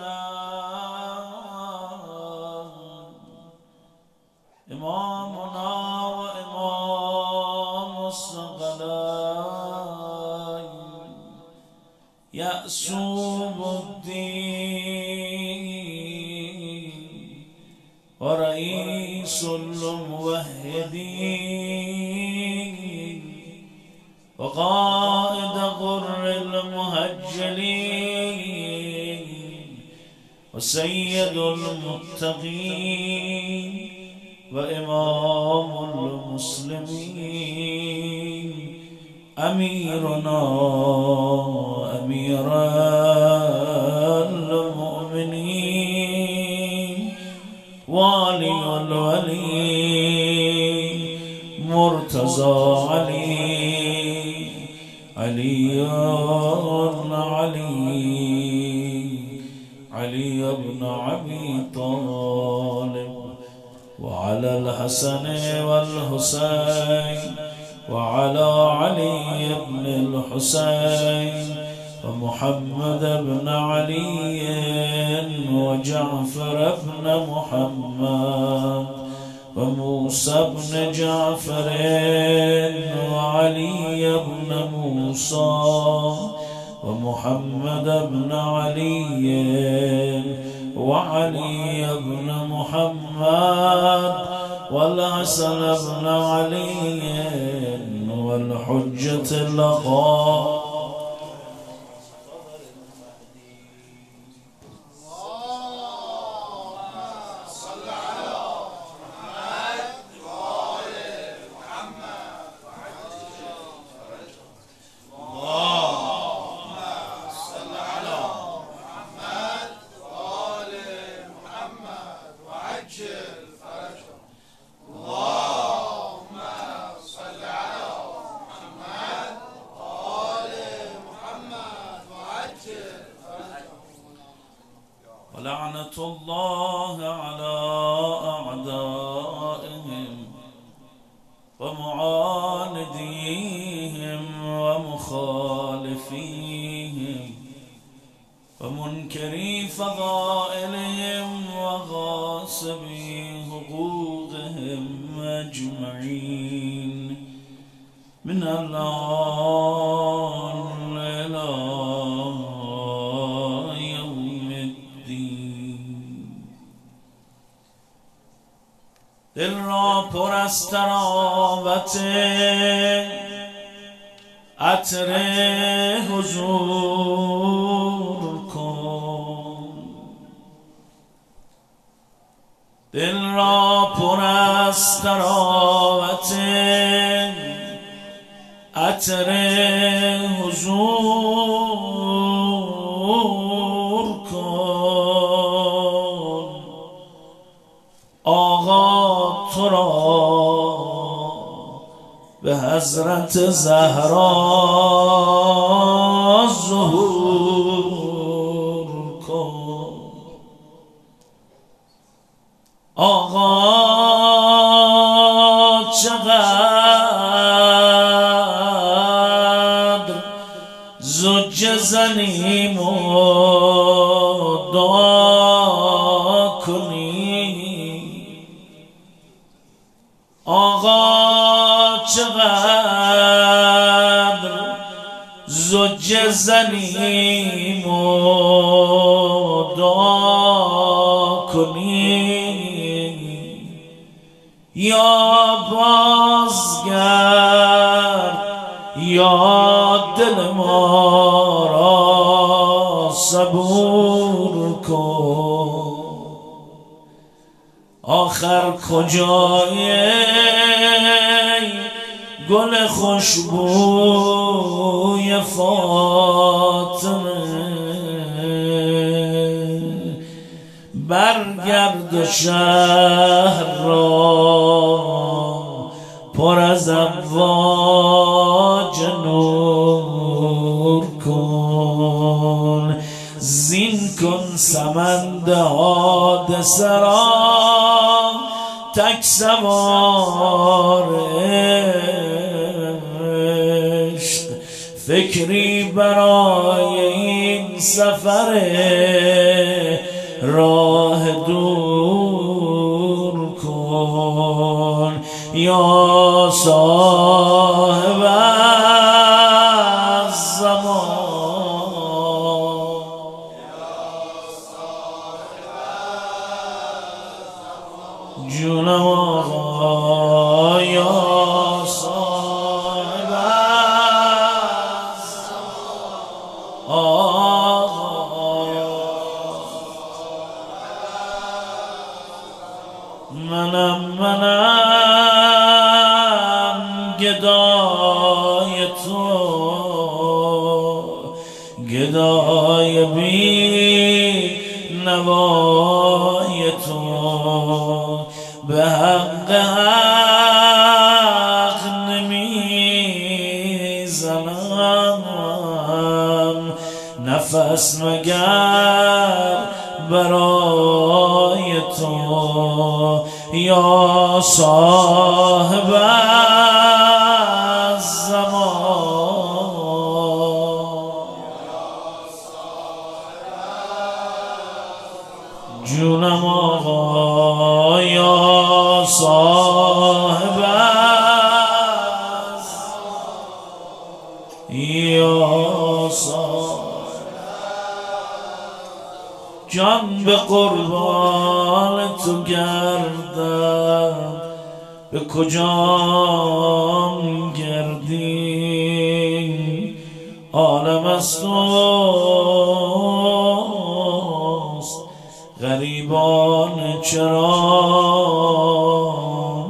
إمامنا وإمام الثقلين يأسوب الدين ورئيس الموحدين وقائد غر المهجلين وسيد المتقين وإمام المسلمين أميرنا أمير المؤمنين والي الولي مرتضى علي بن أبي طالب وعلى الحسن والحسين وعلى علي بن الحسين ومحمد بن علي وجعفر بن محمد وموسى بن جعفر وعلي بن موسى ومحمد بن علي وعلي بن محمد والحسن بن علي والحجة اللقاء ولعنة الله على أعدائهم ومعانديهم ومخالفيهم ومنكري فضائلهم وغاصبي حقوقهم أجمعين من الآن إلى يوم الدين. دل را پر از تراوت عطر حضور کن، دل را پر از تراوت عطر حضور کن. آقا تو را به حضرت زهرا ظهور کن. آقا چقدر زوج زنیم و دعا کنی، آقا چقدر زوج زنیم و دعا کنی. یا بازگرد یا دل ما را صبور کن. آخر کجای گل خوشبوی فاطمه؟ برگرد شهر را پر از امواج نور کن. زین کن سمند حادثه را تک سوار عشق. فکری برای این سفر صاحب الزمان جونم آقا یا صاحب آقا منم گدای تو گدای بی نوای تو به حق حق نمیزنم نفس مگر برای تو یا صاحب جونم آقا یا صاحب یا صاحب جان به قربان تو گردم به کجام گردی عالم از توست غریبان چرا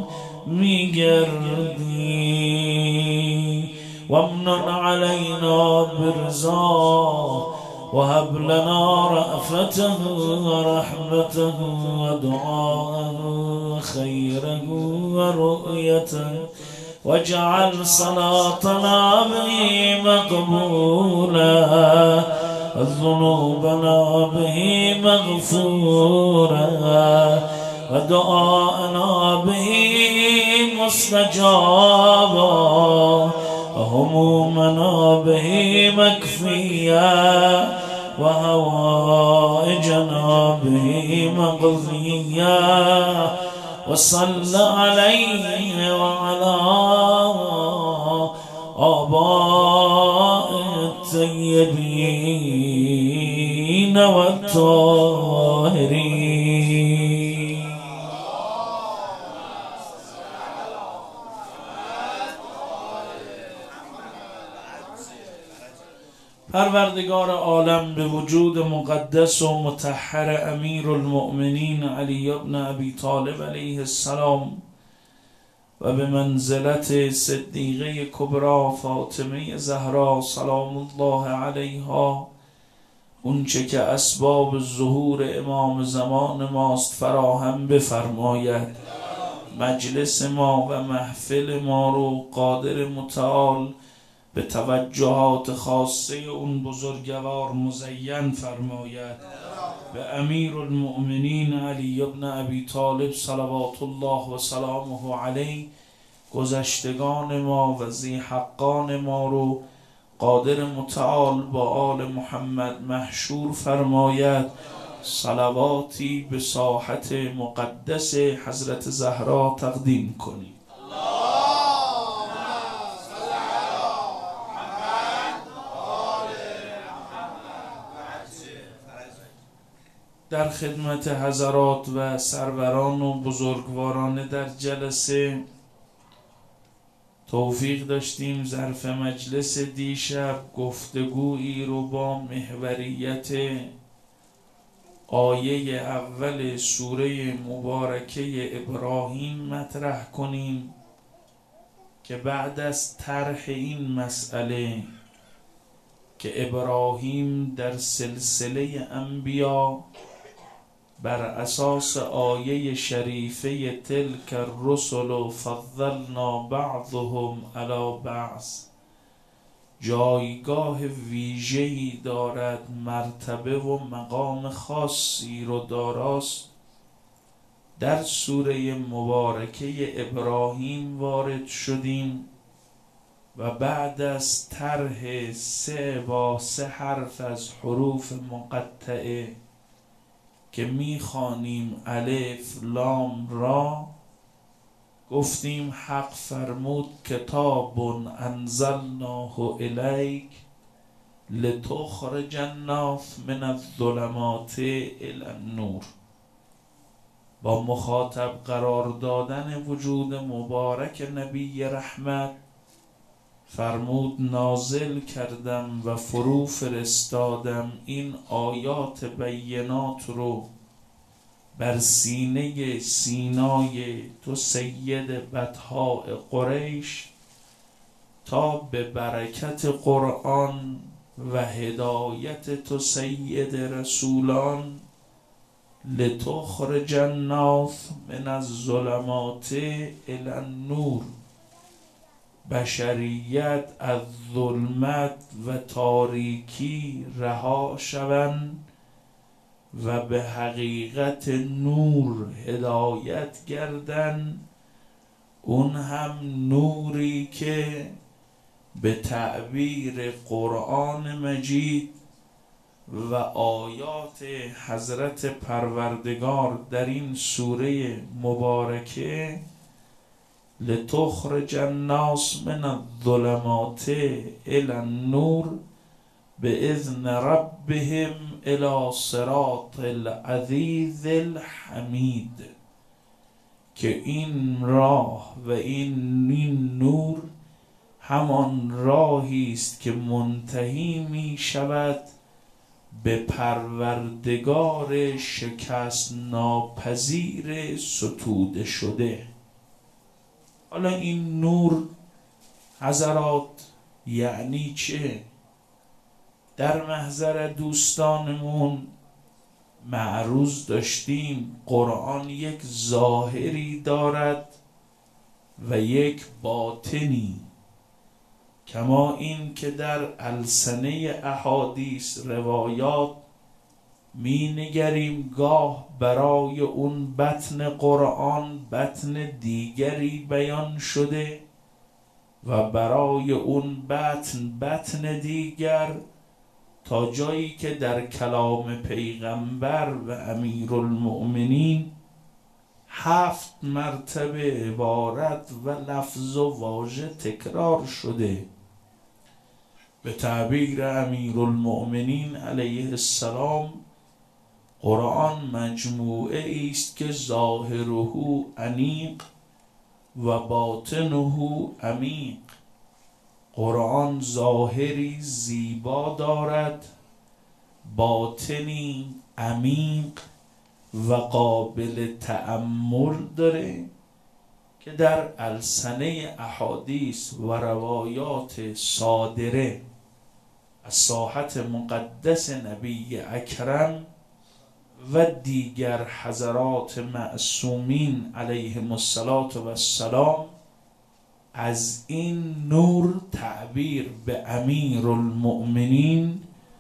میگردی وامنن علینا برضا وهب لنا رأفته ورحمته ودعاءه خيره ورؤيته واجعل صلاتنا به مقبولا ذنوبنا به مغفورا ودعاءنا به مستجابا وهمومنا به مكفيا وهوائجنا به مقضيا وصل عليه وعلى آباء الطيبين والطاهرين. پروردگار عالم به وجود مقدس و مطهر امیر المؤمنین علی ابن ابی طالب علیه السلام و به منزلت صدیقه کبرا فاطمه زهرا سلام الله علیها اونچه که اسباب ظهور امام زمان ماست فراهم بفرماید. مجلس ما و محفل ما رو قادر متعال به توجهات خاصه اون بزرگوار مزین فرماید. به امیر المؤمنین علی ابن ابی طالب صلوات الله و سلامه علیه گذشتگان ما و ذی حقان ما رو قادر متعال با آل محمد محشور فرماید. صلواتی به ساحت مقدس حضرت زهرا تقدیم کنید. در خدمت حضرات و سروران و بزرگواران در جلسه توفیق داشتیم ظرف مجلس دیشب گفتگویی رو با محوریت آیه اول سوره مبارکه ابراهیم مطرح کنیم که بعد از طرح این مسئله که ابراهیم در سلسله انبیا بر اساس آیه شریفه تلک الرسل فضلنا بعضهم علی بعض جایگاه ویژه‌ای دارد، مرتبه و مقام خاصی رو داراست. در سوره مبارکه ابراهیم وارد شدیم و بعد از طرح 3 حرف از حروف مقطعه که میخوانیم الف لام را گفتیم حق فرمود کتاب انزلناه الیک لتخرج الناس من الظلمات الی النور. با مخاطب قرار دادن وجود مبارک نبی رحمت فرمود نازل کردم و فرو فرستادم این آیات بینات رو بر سینای تو سید بطحاء قریش تا به برکت قرآن و هدایت تو سید رسولان لتخرج الناس من الظلمات الی النور، بشریت از ظلمت و تاریکی رها شوند و به حقیقت نور هدایت گردن، اون هم نوری که به تعبیر قرآن مجید و آیات حضرت پروردگار در این سوره مبارکه لتخرج الناس من الظلمات الی النور باذن ربهم الی صراط العزیز الحمید، که این راه و این نور همان راهی است که منتهی می شود به پروردگار شکست ناپذیر ستوده شده. حالا این نور حضرات یعنی چه؟ در محضر دوستانمون معروض داشتیم قرآن یک ظاهری دارد و یک باطنی، کما این که در السنه احادیث روایات می نگریم گاه برای اون بطن قرآن بطن دیگری بیان شده و برای اون بطن دیگر، تا جایی که در کلام پیغمبر و امیرالمؤمنین 7 مرتبه عبارت و لفظ و واژه تکرار شده. به تعبیر امیرالمؤمنین علیه السلام قرآن مجموعه است که ظاهره انیق و باطنه عمیق. قرآن ظاهری زیبا دارد، باطنی عمیق و قابل تأمل داره که در السنه احادیث و روایات صادره از ساحت مقدس نبی اکرم و دیگر حضرات معصومین علیهم السلام از این نور تعبیر به امیرالمؤمنین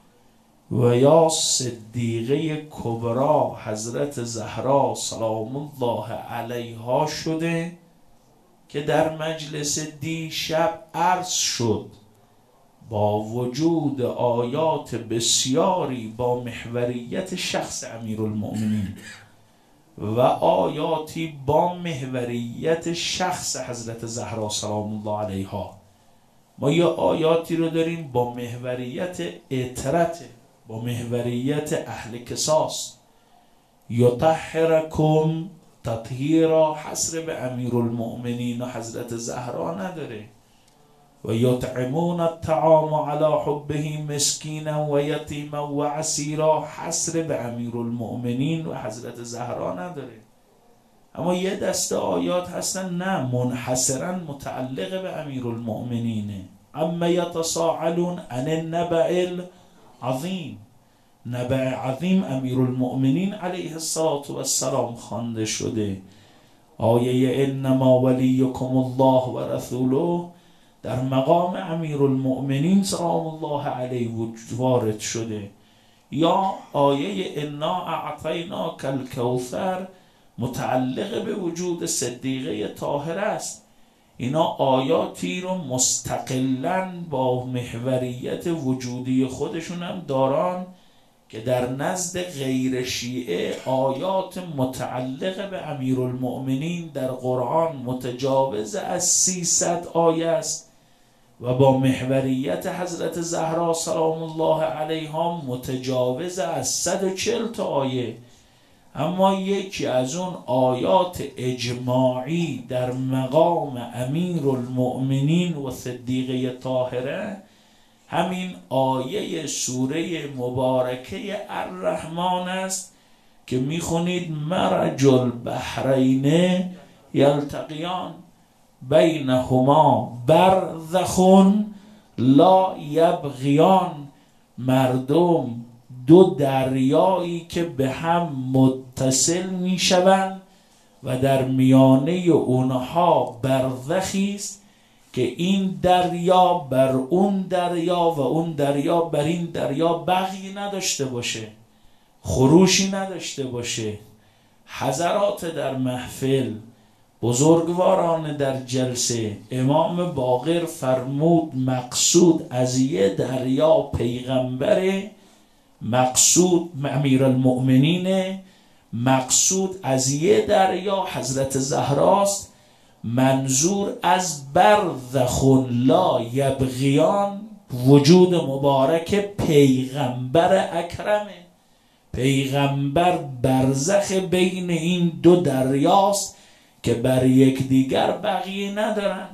و یا صدیقه کبرا حضرت زهرا سلام الله علیها شده که در مجلس دیشب عرض شد با وجود آیات بسیاری با محوریت شخص امیرالمؤمنین و آیاتی با محوریت شخص حضرت زهرا سلام الله علیها، ما یه آیاتی رو داریم با محوریت اطرت، با محوریت اهل کساس، یطهرکم تطهیرا حصر به امیرالمؤمنین و حضرت زهرا نداره، و یطعمون الطعام علی حبه مسکینا و یتیما و اسیرا حصر به امیرالمؤمنین و حضرت زهرا نداره. اما یه دسته آیات هستن نه منحصرا متعلق به امیرالمؤمنینه. اما یتساءلون عن النبأ العظیم، نبأ عظیم امیرالمؤمنین علیه السلام خوانده شده. آیه انما ولیکم الله و رسوله در مقام امیرالمؤمنین سلام الله علیه وارد شده، یا آیه انا اعطیناک الکوثر متعلق به وجود صدیقه طاهره است. اینا آیاتی رو مستقلاً با محوریت وجودی خودشون هم دارن که در نزد غیر شیعه آیات متعلق به امیرالمؤمنین در قرآن متجاوز از 300 آیه است و با محوریت حضرت زهرا سلام الله علیها متجاوز از 140 تا آیه. اما یکی از اون آیات اجماعی در مقام امیرالمؤمنین و صدیقه طاهره همین آیه سوره مبارکه الرحمن است که میخونید مرج البحرین یلتقیان بینهما برزخ لا یبغیان. مردم دو دریایی که به هم متصل میشوند و در میانه اونها برزخی است که این دریا بر اون دریا و اون دریا بر این دریا بغی نداشته باشه، خروشی نداشته باشه. حضرات در محفل، بزرگواران در جلسه، امام باقر فرمود مقصود از یه دریا پیغمبر، مقصود امیرالمؤمنین، مقصود از یه دریا حضرت زهراست، منظور از برزخ لا یبغیان وجود مبارک پیغمبر اکرمه. پیغمبر برزخ بین این دو دریاست که بر یکدیگر بقیه ندارن.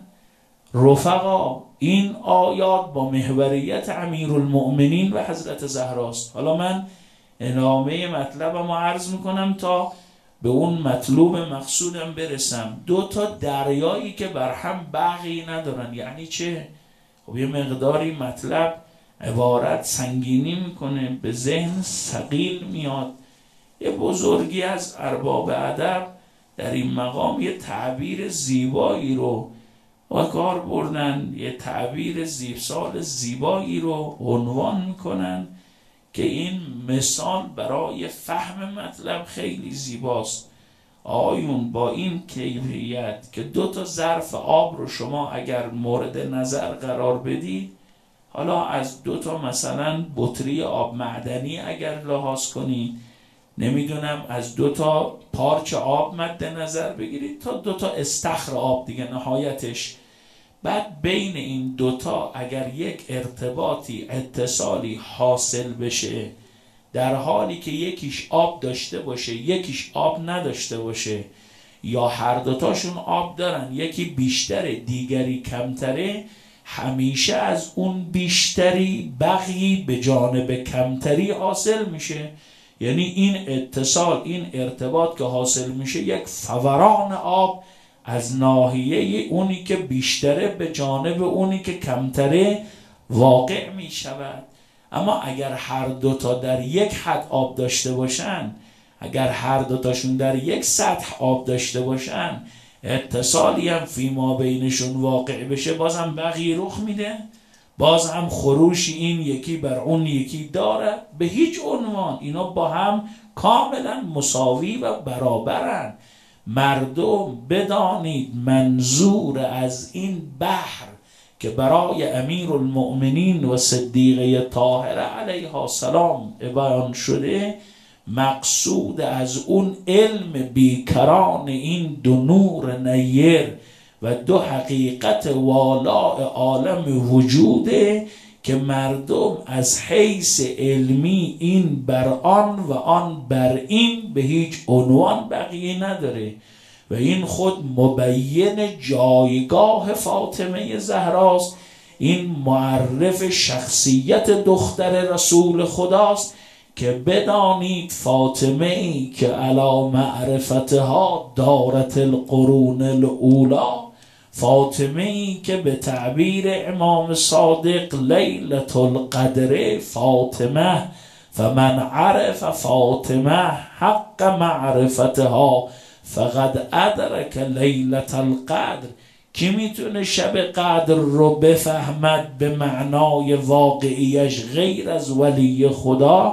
رفقا این آیات با محوریت امیرالمؤمنین و حضرت زهراست. حالا من ادامه مطلبم عرض میکنم تا به اون مطلوب مقصودم برسم. دو تا دریایی که بر هم بقیه ندارن یعنی چه؟ خب یه مقداری مطلب عبارت سنگینی میکنه، به ذهن ثقیل میاد. یه بزرگی از ارباب ادب در این مقام یه تعبیر زیبایی رو و کار بردن، یه تعبیر زیبسال زیبایی رو عنوان میکنن که این مثال برای فهم مطلب خیلی زیباست. آیون با این کیفیت که دو تا ظرف آب رو شما اگر مورد نظر قرار بدید، حالا از دو تا مثلا بطری آب معدنی اگر لحاظ کنید، نمیدونم از دو تا پارچ آب مد نظر بگیرید تا دو تا استخر آب دیگه نهایتش، بعد بین این دوتا اگر یک ارتباطی اتصالی حاصل بشه در حالی که یکیش آب داشته باشه یکیش آب نداشته باشه، یا هر دوتاشون آب دارن یکی بیشتره دیگری کمتره، همیشه از اون بیشتری بقیی به جانب کمتری حاصل میشه. یعنی این اتصال، این ارتباط که حاصل میشه یک فوران آب از ناحیه اونی که بیشتره به جانب اونی که کمتره واقع می شود. اما اگر هر دوتا در یک حد آب داشته باشن، اگر هر دوتاشون در یک سطح آب داشته باشن، اتصالی هم فیما بینشون واقع بشه، بازم بقیه رخ میده، باز هم خروشی این یکی بر اون یکی داره. به هیچ عنوان اینا با هم کاملا مساوی و برابرن. مردم بدانید منظور از این بحر که برای امیرالمؤمنین و صدیقه طاهره علیها السلام بیان شده، مقصود از اون علم بیکران این دو نور نیر و دو حقیقت والاء عالم وجوده که مردم از حیث علمی این بر آن و آن بر این به هیچ عنوان بقیه نداره. و این خود مبین جایگاه فاطمه زهراست، این معرف شخصیت دختر رسول خداست که بدانید فاطمه ای که علی معرفتها دارت القرون الاولا، فاطمه ای که به تعبیر امام صادق لیلة القدر فاطمه، فمن عرف فاطمه حق معرفتها فقد ادرک لیلة القدر. کی میتونه شب قدر رو بفهمد به معنای واقعیش غیر از ولی خدا؟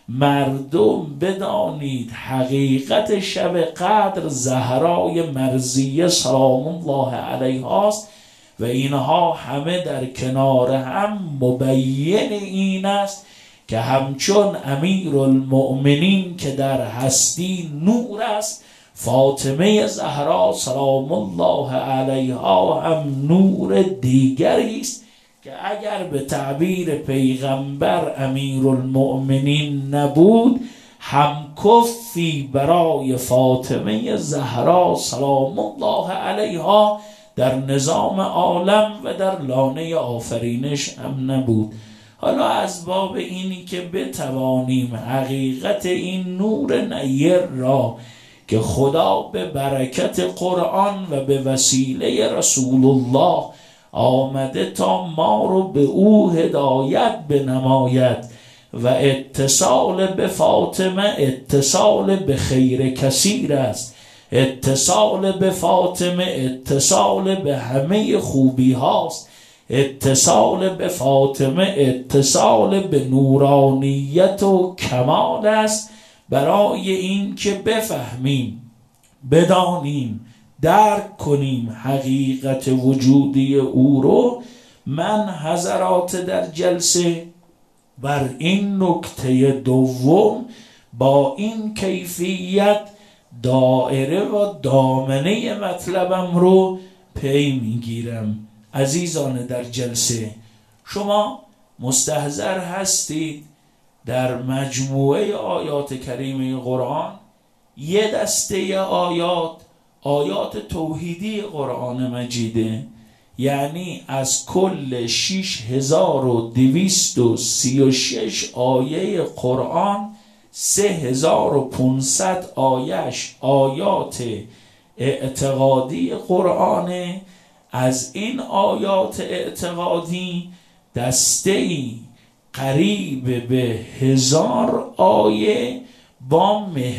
مردم بدانید حقیقت شب قدر زهرای مرضیه سلام الله علیها است و اینها همه در کنار هم مبین این است که همچون امیرالمؤمنین که در هستی نور است، فاطمه زهرا سلام الله علیها هم نور دیگری است که اگر به تعبیر پیغمبر امیرالمؤمنین نبود، هم کفی برای فاطمه زهرا سلام الله علیها در نظام عالم و در لانه آفرینش هم نبود. حالا از باب اینی که بتوانیم حقیقت این نور نیر را که خدا به برکت قرآن و به وسیله رسول الله آمده تا ما رو به او هدایت بنماید و اتصال به فاطمه اتصال به خیر کثیر است، اتصال به فاطمه اتصال به همه خوبی هاست، اتصال به فاطمه اتصال به نورانیت و کمال است. برای این که بفهمیم، بدانیم، درک کنیم حقیقت وجودی او رو، من حضرات در جلسه بر این نکته دوم با این کیفیت دایره و دامنه مطلبم رو پی میگیرم. عزیزان در جلسه، شما مستحضر هستید در مجموعه آیات کریمه قرآن یه دسته آیات توحیدی قرآن مجیده، یعنی از کل 6236 آیه قرآن 3500 آیش آیات اعتقادی قرآنه. از این آیات اعتقادی دسته‌ای قریب به 1000 آیه با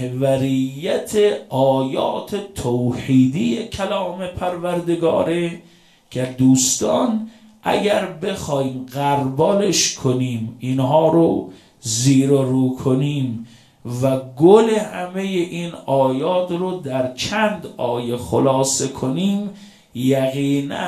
محوریت آیات توحیدی کلام پروردگاره که دوستان اگر بخوایم غربالش کنیم، اینها رو زیر و رو کنیم و گل همه این آیات رو در چند آیه خلاصه کنیم، یقینا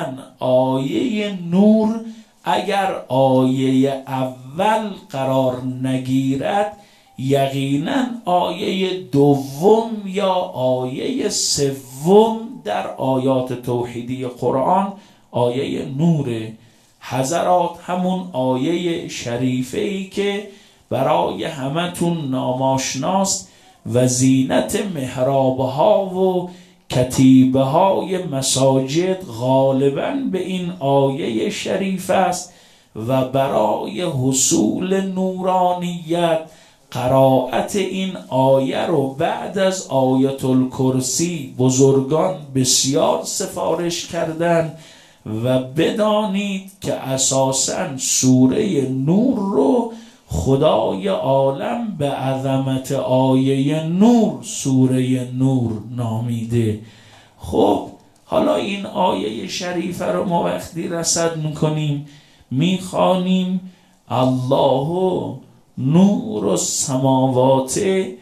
آیه نور اگر آیه اول قرار نگیرد، یقینا آیه دوم یا آیه سوم در آیات توحیدی قرآن آیه نوره. حضرات همون آیه شریفه ای که برای همتون ناماشناست و زینت محرابها و کتیبه های مساجد غالباً به این آیه شریف است و برای حصول نورانیت قرائت این آیه رو بعد از آیت الکرسی بزرگان بسیار سفارش کردن و بدانید که اساساً سوره نور رو خدای عالم به عظمت آیه نور سوره نور نامیده. خب حالا این آیه شریفه رو ما وقتی رصد میکنیم میخوانیم الله نور السماوات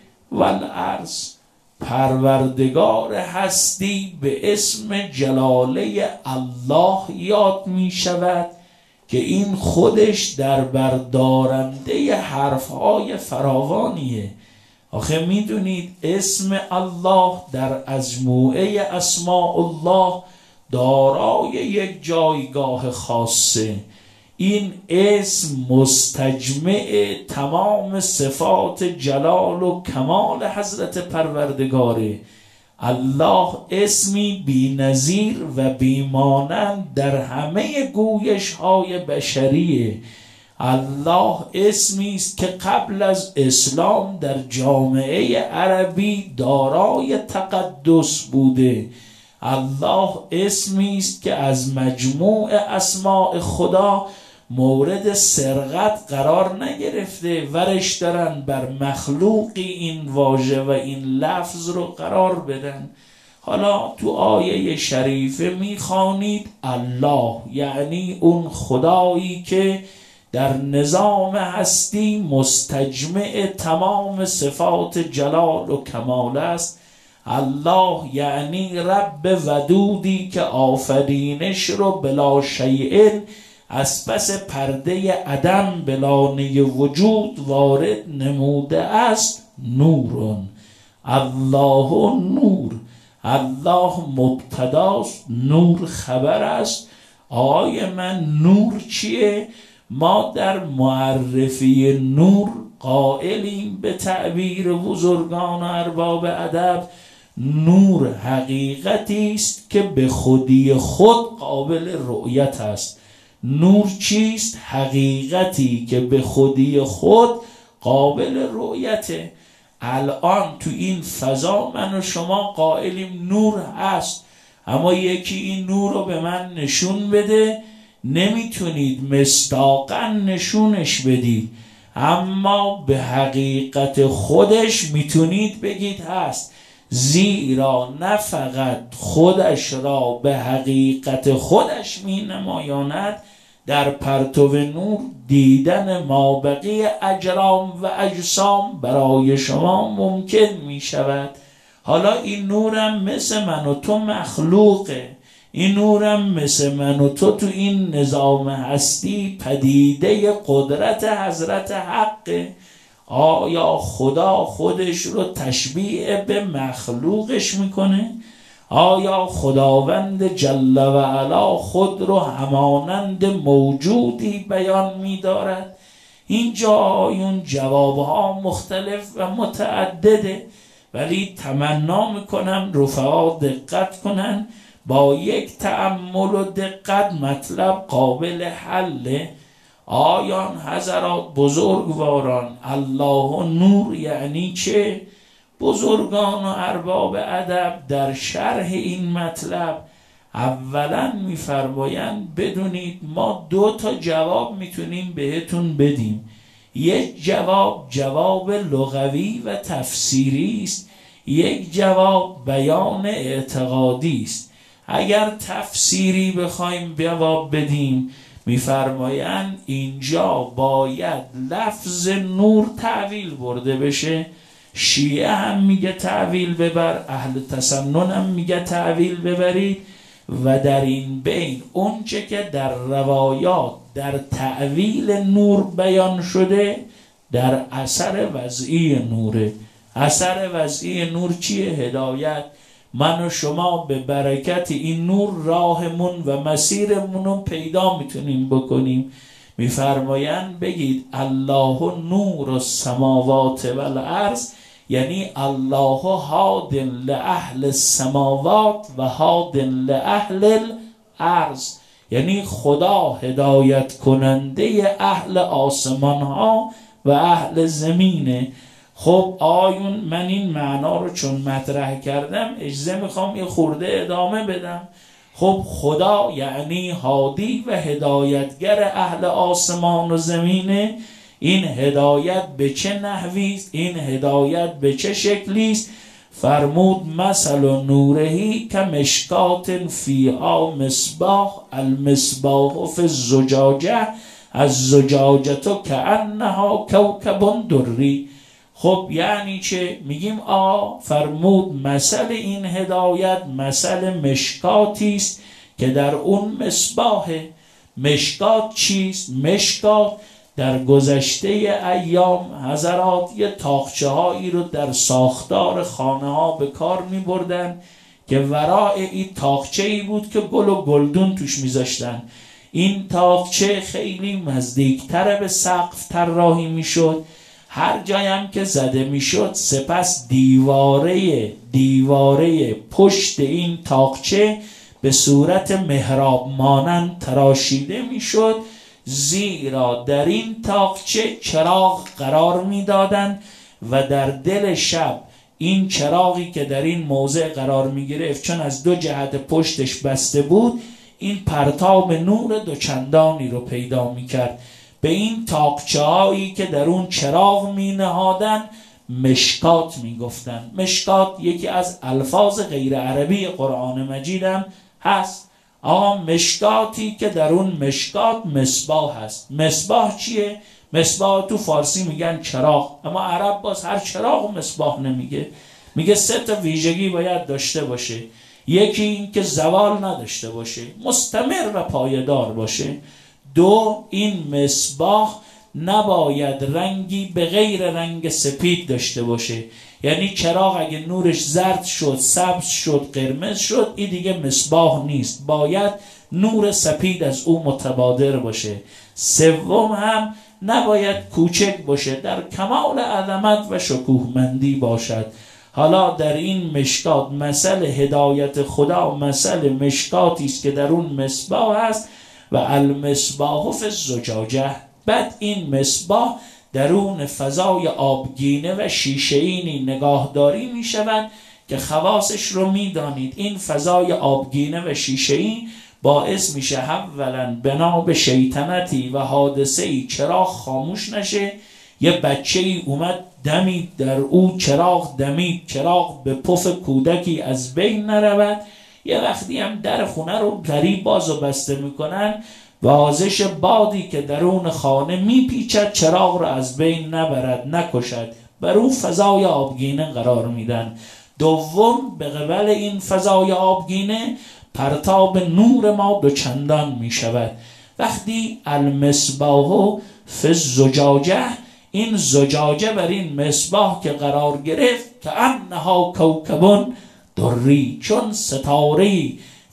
والارض، پروردگار هستی به اسم جلاله الله یاد می شود که این خودش در بردارنده حرفهای فراوانیه. آخه میدونید اسم الله در مجموعه اسماء الله دارای یک جایگاه خاصه. این اسم مستجمع تمام صفات جلال و کمال حضرت پروردگاره. الله اسمی بی نظیر و بی مانند در همه گویش های بشریه. الله اسمی است که قبل از اسلام در جامعه عربی دارای تقدس بوده. الله اسمی است که از مجموع اسماء خدا مورد سرقت قرار نگرفته، ورش دارن بر مخلوقی این واژه و این لفظ رو قرار بدن. حالا تو آیه شریفه میخوانید الله، یعنی اون خدایی که در نظام هستی مستجمع تمام صفات جلال و کمال است. الله یعنی رب ودودی که آفرینش رو بلا شیء از پس پرده عدم به لانه وجود وارد نموده است نورون. الله نور، الله مبتداست، نور خبر است. آقای من نور چیه؟ ما در معرفی نور قائلیم به تعبیر بزرگان و ارباب ادب نور حقیقتی است که به خودی خود قابل رؤیت است. نور چیست؟ حقیقتی که به خودی خود قابل رؤیته. الان تو این فضا من و شما قائلیم نور هست، اما یکی این نور رو به من نشون بده نمیتونید مصداقاً نشونش بدید، اما به حقیقت خودش میتونید بگید هست، زیرا نه فقط خودش را به حقیقت خودش می نمایاند، در پرتو نور دیدن مابقی اجرام و اجسام برای شما ممکن می شود. حالا این نورم مثل من و تو مخلوقه، این نورم مثل من و تو این نظام هستی پدیده قدرت حضرت حقه. آیا خدا خودش رو تشبیه به مخلوقش میکنه؟ آیا خداوند جل و علا خود رو همانند موجودی بیان می‌دارد؟ اینجا آیون جوابها مختلف و متعدده، ولی تمنا میکنم رفقا دقت کنن، با یک تأمل و دقت مطلب قابل حله. آیان حضرات بزرگواران، الله نور یعنی چه؟ بزرگان و ارباب ادب در شرح این مطلب اولا میفرمایند بدونید ما 2 جواب میتونیم بهتون بدیم. یک جواب لغوی و تفسیری است، یک جواب بیان اعتقادی است. اگر تفسیری بخوایم جواب بدیم میفرمایند اینجا باید لفظ نور تعویل برده بشه. شیعه هم میگه تعویل ببر، اهل تسنن هم میگه تعویل ببرید، و در این بین اونچه که در روایات در تعویل نور بیان شده در اثر وضعی نوره. اثر وضعی نور چیه؟ هدایت. من و شما به برکت این نور راهمون و مسیرمون رو پیدا میتونیم بکنیم. میفرمایند بگید الله نور السماوات والارض، یعنی الله هاد لأهل السماوات و هاد لأهل الارض، یعنی خدا هدایت کننده اهل آسمان ها و اهل زمینه. خب آیون من این معنا رو چون مطرح کردم اجازه میخوام یه خورده ادامه بدم. خب خدا یعنی هادی و هدایتگر اهل آسمان و زمینه. این هدایت به چه نحوی است؟ این هدایت به چه شکلی است؟ فرمود مثل نورهی که مشکات فیها مصباح، المصباح فی الزجاجه، از زجاجتو که انها کوکب دری. خب یعنی چه؟ میگیم فرمود مثل این هدایت مثل مشکاتی است که در اون مصباحه. مشکات چیست؟ مشکات در گذشته ایام حضرات یه تاقچه هایی رو در ساختار خانه ها به کار می بردن که ورای این تاقچه ای بود که گل و گلدون توش می زاشتن. این تاقچه خیلی نزدیکتر به سقف طراحی می شد، هر جایم که زده می شد سپس دیواره پشت این تاقچه به صورت محراب مانند تراشیده می شد، زیرا در این تاقچه چراغ قرار می دادن و در دل شب این چراغی که در این موضع قرار می گرفت چون از 2 جهت پشتش بسته بود این پرتاب نور دوچندانی رو پیدا می کرد. به این تاقچه هایی که در اون چراغ می نهادن مشکات می گفتن. مشکات یکی از الفاظ غیر عربی قرآن مجید هم هست. مشکاتی که در اون مشکات مصباح هست. مصباح چیه؟ مصباح تو فارسی میگن چراغ، اما عرب باز هر چراغ مصباح نمیگه، میگه 3 ویژگی باید داشته باشه. یکی این که زوال نداشته باشه، مستمر و پایدار باشه. دو، این مصباح نباید رنگی به غیر رنگ سپید داشته باشه. یعنی چراغ اگه نورش زرد شد، سبز شد، قرمز شد، این دیگه مصباح نیست، باید نور سپید از او متبادر باشه. سوم هم نباید کوچک باشه، در کمال عظمت و شکوهمندی باشد. حالا در این مشکات مثل هدایت خدا، مثل مشکاتی است که در اون مصباح است و المصباح فی الزجاجه. بعد این مصباح درون فضای آبگینه و شیشه‌ای نگاهداری می شود که خواصش رو می دانید. این فضای آبگینه و شیشه‌ای باعث میشه اولا بنا به شیطنتی و حادثه‌ای چراغ خاموش نشه. یه بچه‌ای اومد دمید در او، چراغ دمید، چراغ به پف کودکی از بین نرود. یه وقتی هم در خونه رو غریب باز و بسته میکنن، وازش بادی که درون خانه میپیچد چراغ رو از بین نبرد، نکشد، بر اون فضای آبگینه قرار میدن. دوم، به قبل این فضای آبگینه پرتاب نور ما دوچندان می شود. وقتی المصباح فی الزجاجه، این زجاجه بر این مصباح که قرار گرفت که انها کوکب دری، چون ستاره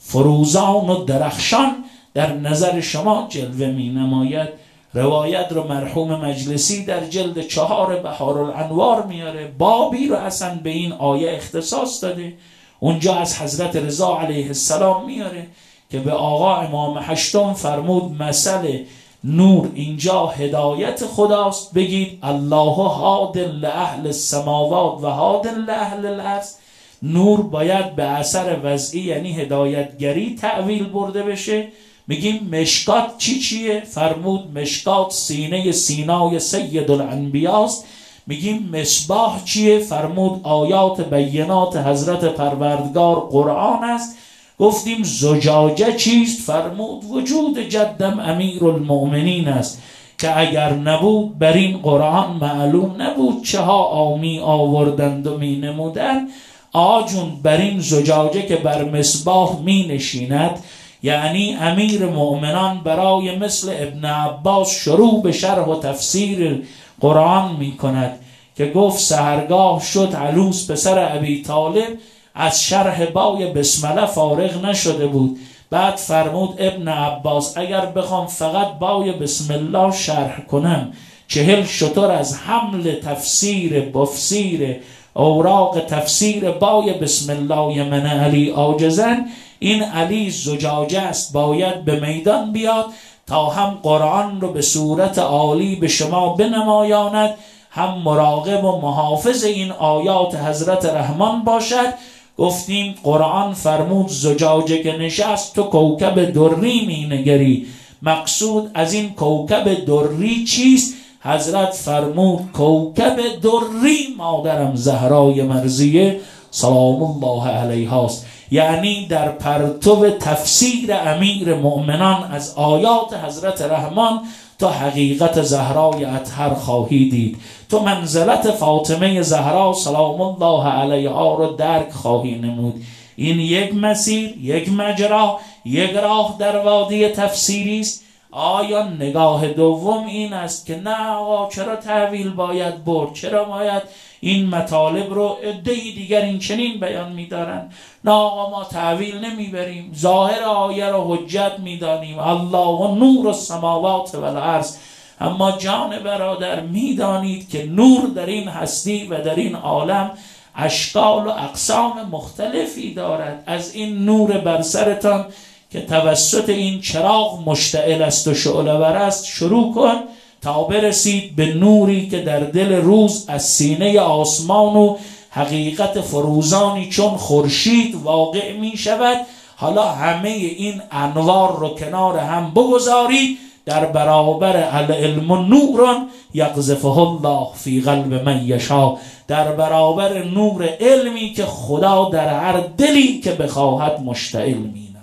فروزان و درخشان در نظر شما جلوه می نماید. روایت رو مرحوم مجلسی در جلد 4 بهارالانوار میاره، بابی رو اصلا به این آیه اختصاص داده. اونجا از حضرت رضا علیه السلام میاره که به آقا امام هشتم فرمود مثل نور اینجا هدایت خداست، بگید الله هاد لأهل السماوات و هاد لأهل الارض. نور باید به اثر وضعی یعنی هدایتگری تعویل برده بشه. میگیم مشکات چیه؟ فرمود مشکات سینه سینای سید الانبیاست. میگیم مصباح چیه؟ فرمود آیات بینات حضرت پروردگار قرآن است. گفتیم زجاجه چیست؟ فرمود وجود جدم امیر المؤمنین است که اگر نبود بر این قرآن معلوم نبود چه ها آمی آوردند و می نمودند. آجون بر این زجاجه که بر مصباح می نشیند، یعنی امیر مؤمنان برای مثل ابن عباس شروع به شرح و تفسیر قرآن می کند که گفت سحرگاه شد علوس پسر ابی طالب از شرح بای بسمله فارغ نشده بود. بعد فرمود ابن عباس اگر بخوام فقط بای بسم الله شرح کنم 40 شتر از حمل تفسیر بفسیر اوراق تفسیر بای بسم الله من علی عاجزن. این علی زجاجه است، باید به میدان بیاد تا هم قرآن رو به صورت عالی به شما بنمایاند، هم مراقب و محافظ این آیات حضرت رحمان باشد. گفتیم قرآن فرمود زجاجه که نشست تو کوکب دری می نگری. مقصود از این کوکب دری چیست؟ حضرت فرمود کوکب دری مادرم زهرای مرضیه سلام الله علیها است. یعنی در پرتو تفسیر امیر مؤمنان از آیات حضرت رحمان تو حقیقت زهرای اطهر خواهی دید، تو منزلت فاطمه زهرا سلام الله علیها رو درک خواهی نمود. این یک مسیر، یک مجرا، یک راه در وادی تفسیری است. آیا نگاه دوم این است که نه آقا چرا تعویل باید برد، چرا باید این مطالب رو عده‌ای دیگر این چنین بیان می‌دارن؟ نه آقا ما تعویل نمیبریم، ظاهر آیه رو حجت می‌دانیم، الله و نور السماوات و الارض. اما جان برادر می‌دانید که نور در این هستی و در این عالم اشکال و اقسام مختلفی دارد. از این نور بر سرتان که توسط این چراغ مشتعل است و شعله ور است شروع کن تا برسید به نوری که در دل روز از سینه آسمان و حقیقت فروزانی چون خورشید واقع می شود. حالا همه این انوار رو کنار هم بگذارید در برابر العلم نور یقذفه الله فی قلب من یشاء، در برابر نور علمی که خدا در هر دلی که بخواهد مشتعل می نماید.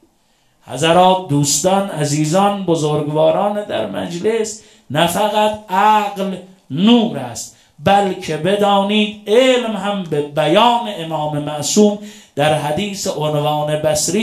حضرات، دوستان، عزیزان، بزرگواران در مجلس، نه فقط عقل نور است بلکه بدانید علم هم به بیان امام معصوم در حدیث عنوان بصری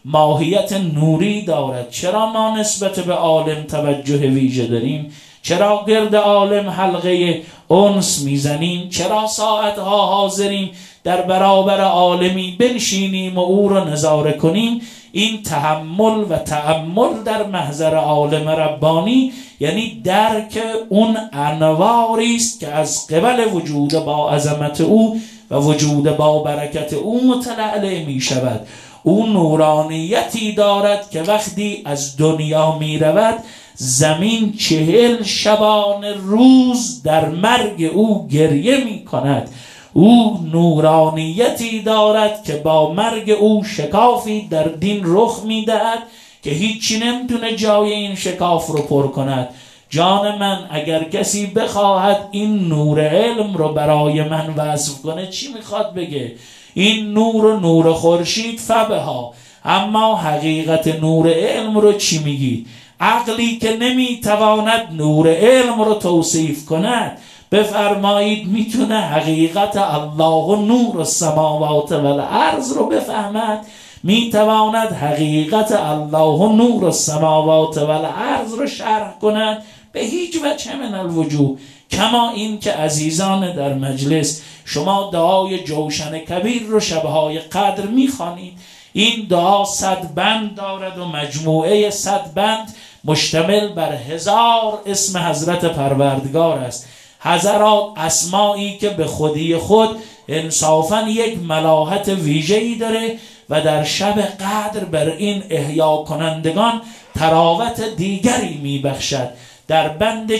ماهیت نوری دارد. چرا ما نسبت به عالم توجه ویژه داریم؟ چرا گرد عالم حلقه انس میزنیم؟ چرا ساعتها حاضریم در برابر عالمی بنشینیم و او را نظاره کنیم؟ این تحمل و تأمل در محضر عالم ربانی یعنی درک اون انواری است که از قبل وجود با عظمت او و وجود با برکت او متلألع می شود. او نورانیتی دارد که وقتی از دنیا می رود زمین 40 شبانه روز در مرگ او گریه می کند. او نورانیتی دارد که با مرگ او شکافی در دین رخ می دهد که هیچی نمیتونه جای این شکاف رو پر کند. جان من، اگر کسی بخواهد این نور علم رو برای من وصف کنه چی میخواد بگه؟ این نور خورشید فبها. اما حقیقت نور علم رو چی میگی؟ عقلی که نمیتواند نور علم رو توصیف کند بفرمایید میتونه حقیقت الله و نور السماوات و الارض رو بفهمد؟ میتواند حقیقت الله و نور السماوات و الارض رو شرح کند؟ به هیچ وجه من الوجوه. کما این که عزیزان در مجلس شما دعای جوشن کبیر رو شبهای قدر میخوانید. این دعا 100 بند دارد و مجموعه 100 بند مشتمل بر 1000 اسم حضرت پروردگار است. حضرات اسمایی که به خودی خود انصافاً یک ملاحت ویژه‌ای داره و در شب قدر بر این احیا کنندگان تراوت دیگری میبخشد. در بند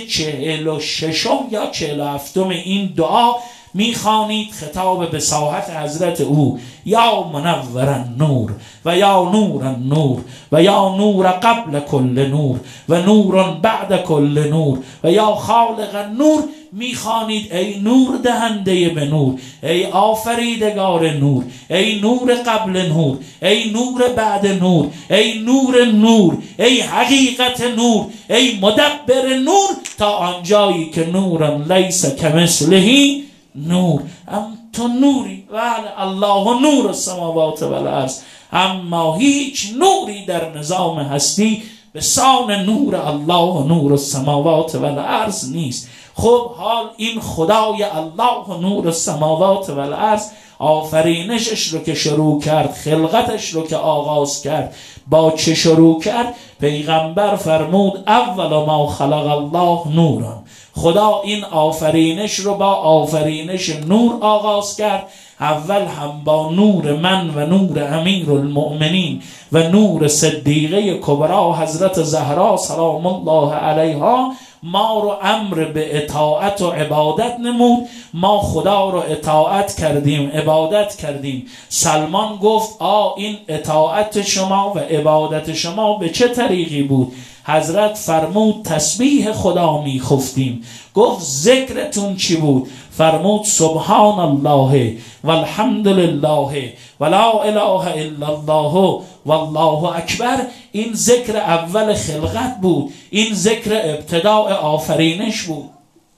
46 یا 47 این دعا میخوانید خطاب به ساحت حضرت او: یا منور النور و یا نور النور و یا نور قبل کل نور و نور بعد کل نور و یا خالق النور. میخوانید ای نور دهنده به نور، ای آفریدگار نور، ای نور قبل نور، ای نور بعد نور، ای نور نور، ای حقیقت نور، ای مدبر نور، تا آنجایی که نور لیس کمثله نور. تو نوری، بله، الله نور السماوات و الارض، اما هیچ نوری در نظام هستی به سان نور الله و نور السماوات و الارض نیست. خب حال این خدای الله و نور السماوات و الارض آفرینشش رو که شروع کرد، خلقتش رو که آغاز کرد، با چه شروع کرد؟ پیغمبر فرمود اول ما خلق الله نورا. خدا این آفرینش رو با آفرینش نور آغاز کرد. اول هم با نور من و نور امیر المؤمنین و نور صدیقه کبرا حضرت زهرا سلام الله علیها ما رو امر به اطاعت و عبادت نمود. ما خدا رو اطاعت کردیم، عبادت کردیم. سلمان گفت این اطاعت شما و عبادت شما به چه طریقی بود؟ حضرت فرمود تسبیح خدا میخفتیم. گفت ذکرتون چی بود؟ فرمود سبحان الله والحمد لله ولا اله الا الله والله اکبر. این ذکر اول خلقت بود، این ذکر ابتداء آفرینش بود.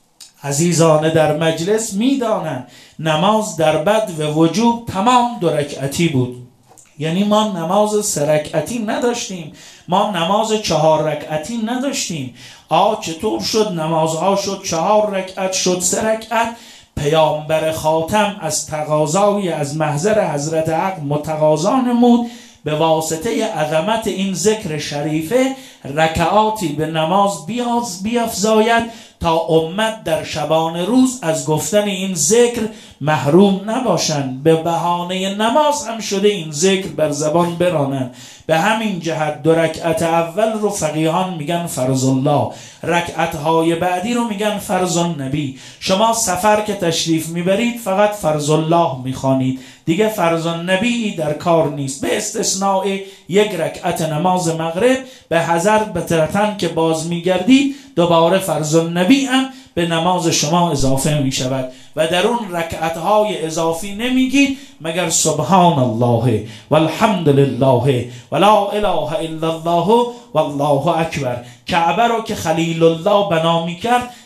عزیزان در مجلس میدانند نماز در بد و وجوب تمام 2 رکعتی بود. یعنی ما نماز 3 رکعتی نداشتیم، ما نماز 4 رکعتی نداشتیم. چطور شد نمازها شد 4 رکعت، شد 3 رکعت؟ پیامبر خاتم از تقاضای از محضر حضرت حق متقاضا نمود به واسطه عظمت این ذکر شریفه رکعاتی به نماز بیافزاید تا امت در شبان روز از گفتن این ذکر محروم نباشند. به بهانه نماز هم شده این ذکر بر زبان برانند. به همین جهت 2 رکعت اول رو فقیهان میگن فرض الله، رکعتهای بعدی رو میگن فرض النبی. شما سفر که تشریف میبرید فقط فرض الله میخوانید، دیگه فرض النبی در کار نیست، به استثناء 1 رکعت نماز مغرب به حضر بترتن که باز میگردید دوباره فرض النبی هم به نماز شما اضافه می شود و در اون رکعتهای اضافی نمیگید مگر سبحان الله والحمد لله ولا اله الا الله والله اکبر. کعبه رو که خلیل الله بنا می کرد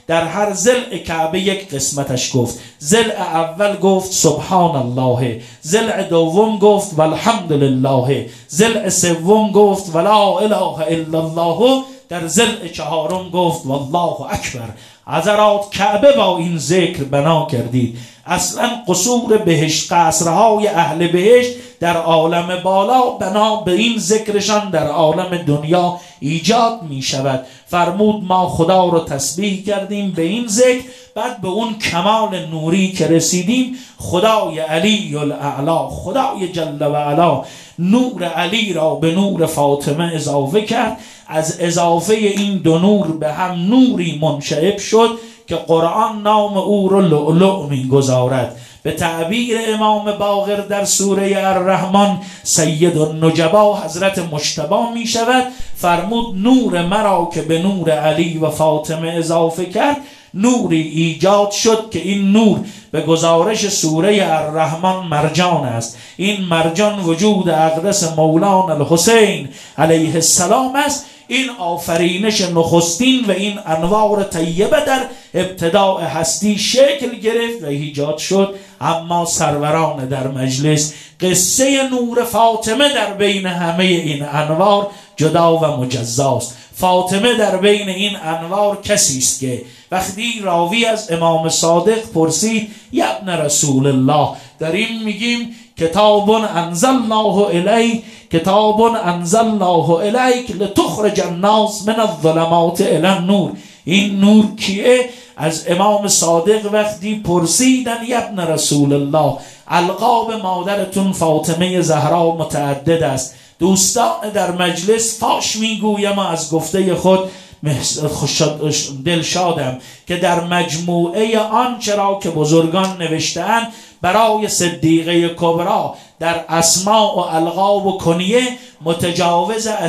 در هر ضلع کعبه یک قسمتش گفت. ضلع اول گفت سبحان الله، ضلع دوم گفت والحمدلله، ضلع سوم گفت ولا اله الا الله، در ضلع چهارم گفت والله اکبر. حضرات کعبه با این ذکر بنا کردید. اصلا قصور بهشت، قصرهای اهل بهشت در عالم بالا بنا به این ذکرشان در عالم دنیا ایجاد می شود. فرمود ما خدا رو تسبیح کردیم به این ذکر، بعد به اون کمال نوری که رسیدیم خدای علی الاعلا، خدای جل و علا نور علی را به نور فاطمه اضافه کرد. از اضافه این دو نور به هم نوری منشعب شد که قرآن نام او رو لؤلؤ می گذارد. به تعبیر امام باقر در سوره الرحمن سید النجبا حضرت مجتبی می شود. فرمود نور مرا که به نور علی و فاطمه اضافه کرد، نوری ایجاد شد که این نور به گزارش سوره الرحمن مرجان است. این مرجان وجود اقدس مولانا الحسین علیه السلام است. این آفرینش نخستین و این انوار طیبه در ابتداء هستی شکل گرفت و ایجاد شد. اما سروران در مجلس، قصه نور فاطمه در بین همه این انوار جدا و مجزاست. فاطمه در بین این انوار کسی است که وقتی راوی از امام صادق پرسید یا ابن رسول الله، در این میگیم کتاب انزلناه الیک، کتاب انزلناه الیک لتخرج الناس من الظلمات الی النور. این نور کیه؟ از امام صادق وقتی پرسیدن یا ابن رسول الله، القاب مادرتون فاطمه زهرا متعدد است. دوستان در مجلس فاش میگویم از گفته خود دلشادم که در مجموعه آنچه را که بزرگان نوشته‌اند برای صدیقه کبرا در اسماء و القاب و کنیه متجاوز از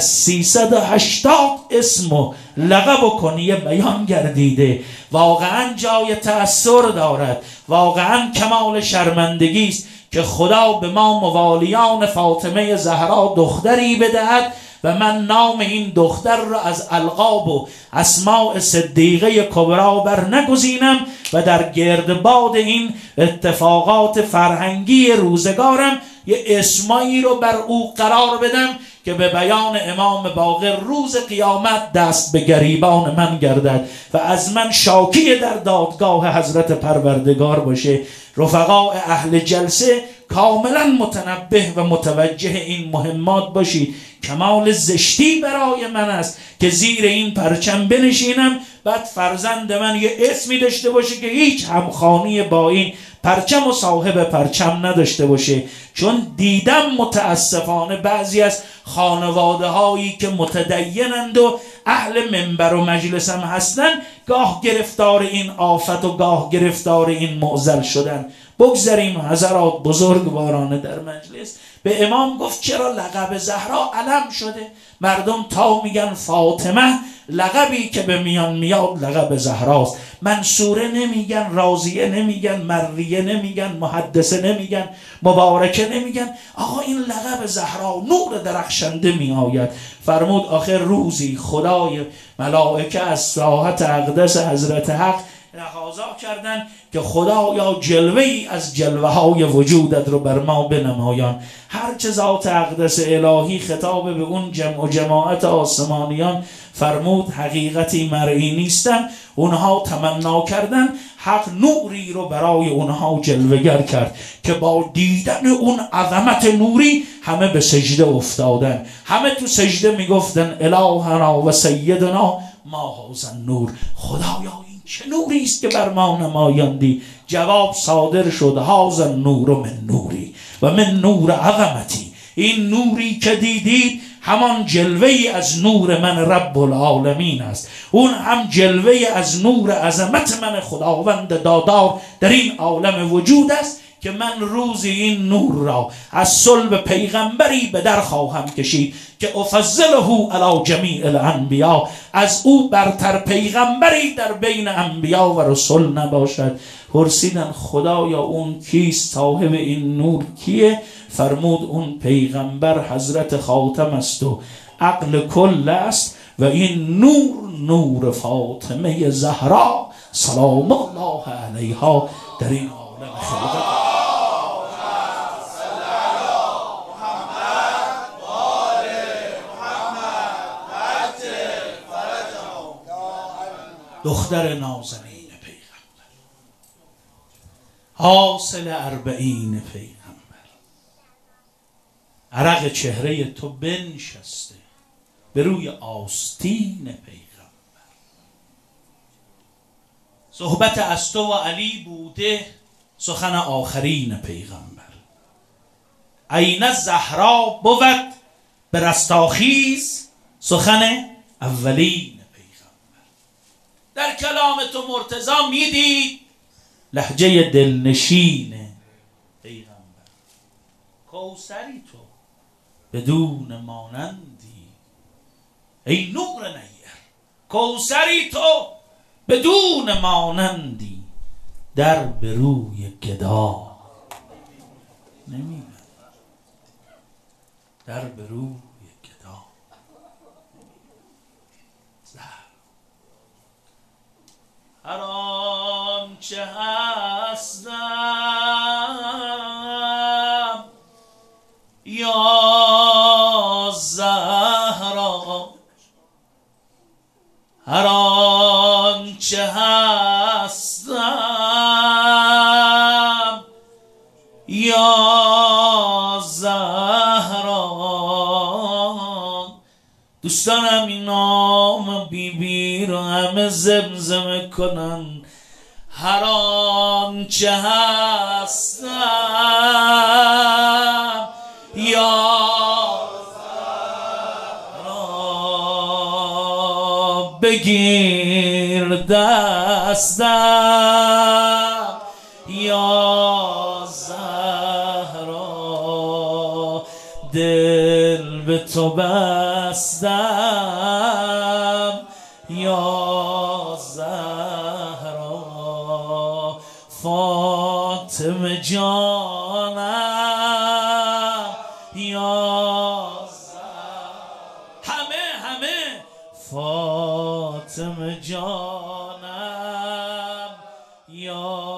380 اسم و لقب و کنیه بیان گردیده. واقعا جای تأثر دارد، واقعا کمال شرمندگی است که خدا به ما موالیان فاطمه زهرا دختری بدهد و من نام این دختر را از القاب و اسماء صدیقه کبرا بر نگزینم و در گردباد این اتفاقات فرهنگی روزگارم یه اسمایی رو بر او قرار بدم که به بیان امام باقر روز قیامت دست به گریبان من گردد و از من شاکی در دادگاه حضرت پروردگار باشه. رفقاء اهل جلسه کاملا متنبه و متوجه این مهمات باشید. کمال زشتی برای من است که زیر این پرچم بنشینم، بعد فرزند من یه اسمی داشته باشه که هیچ همخوانی با این پرچم و صاحب پرچم نداشته باشه. چون دیدم متاسفانه بعضی از خانواده هایی که متدینند و اهل منبر و مجلس هم هستن گاه گرفتار این آفت و گاه گرفتار این معضل شدن. بگذاریم حضرات بزرگواران در مجلس. به امام گفت چرا لقب زهرا علم شده؟ مردم تا میگن فاطمه، لقبی که به میان میاد لقب زهراست. منصوره نمیگن، راضیه نمیگن، مریه نمیگن، محدثه نمیگن، مبارکه نمیگن. آقا این لقب زهرا نور درخشنده میآید. فرمود آخر روزی خدای ملائکه از ساحت اقدس حضرت حق تقاضا کردن که خدایا جلوه‌ای از جلوه های وجودت رو بر ما بنمایان. هرچه ذات اقدس الهی خطاب به اون جمع و جماعت آسمانیان فرمود حقیقتی مرئی نیستن. اونها تمنا کردن حق نوری رو برای اونها جلوگر کرد که با دیدن اون عظمت نوری همه به سجده افتادن. همه تو سجده میگفتن الهنا و سیدنا ما هذا النور، خدایا چه نوری است که بر ما نمایاندی. جواب صادر شد هذا النور من نوری و من نور عظمتی. این نوری که دیدید همان جلوه‌ای از نور من رب العالمین است. اون هم جلوه‌ای از نور عظمت من خداوند دادار در این عالم وجود است که من روزی این نور را از صلب پیغمبری به در خواهم کشید که افضله علی جمیع الانبیا، از او برتر پیغمبری در بین انبیا و رسول نباشد. پرسیدن خدایا اون کیست؟ صاحب این نور کیه؟ فرمود اون پیغمبر حضرت خاتم است و عقل کل است و این نور نور فاطمه زهرا سلام الله علیها در این عالم خلقت. دختر نازنین پیغمبر، حاصل 40 پیغمبر، عرق چهره تو بنشسته به روی آستین پیغمبر. صحبت از تو و علی بوده سخن آخرین پیغمبر. عین زهرا بود به رستاخیز سخن اولین. در کلام تو مرتضی میدید لهجه دلنشین پیغمبر. کوثری تو بدون مانندی ای نور نیر، کوثری تو بدون مانندی در به روی گدا نمیبند، در به روی گدا. هر آنچه هستم یا زهرا، هر آنچه هستم یا زهرا، دوستانم این نام بیبی رو همه زمزمه کنن. هر آنچه هستم یا زهرا، بگیر دستم یا زهرا، دل به تو بستم یا زهرا، فاطمه جانم یا زهرا، همه فاطمه جانم یا